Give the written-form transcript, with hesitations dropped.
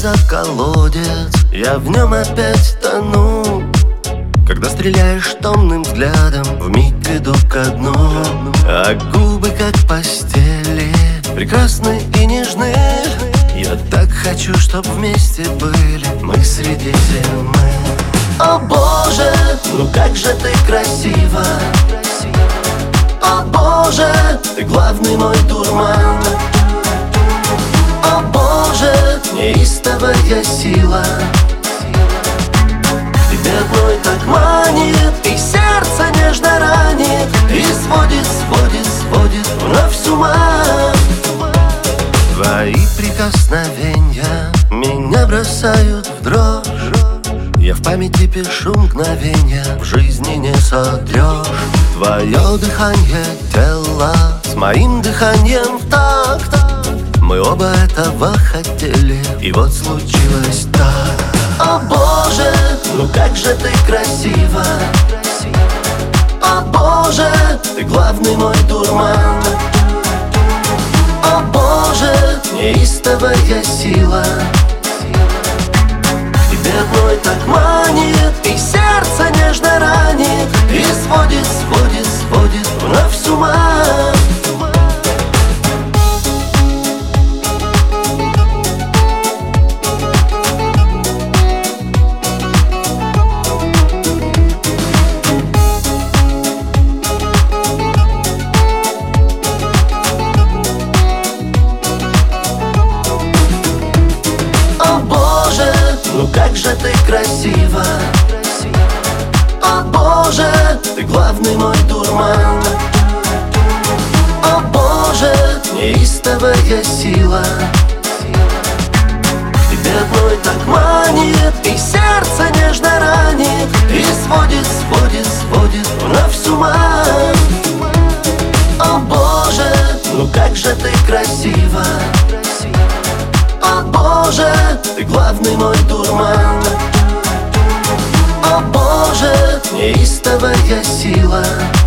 за колодец, я в нем опять тону. Когда стреляешь томным взглядом, вмиг иду ко дну. А губы как постели, прекрасны и нежны. Я так хочу, чтоб вместе были мы среди зимы. О боже, ну как же ты красива! О боже, ты главный мой дурман. О боже, неистовая сила, тебе одной так манит, и сердце нежно ранит, и сводит, сводит, сводит вновь с ума. Твои прикосновения меня бросают в дрожь. Я в памяти пишу мгновения, в жизни не сотрешь. Твое дыхание тела с моим дыханием в такт. Мы оба этого хотели, и вот случилось так. О боже, ну как же ты красива! О боже, ты главный мой дурман. О боже, неистовая сила, тебе одной так манит, и сердце нежно ранит, и сводит, сводит, сводит вновь с ума. Ну как же ты красива! О боже, ты главный мой дурман. О боже, неистовая сила, тебе одной так манит, и сердце нежно ранит, и сводит, сводит, сводит вновь с ума. О боже, ну как же ты красива! О боже, ты главный мой дурман. О боже, неистовая сила,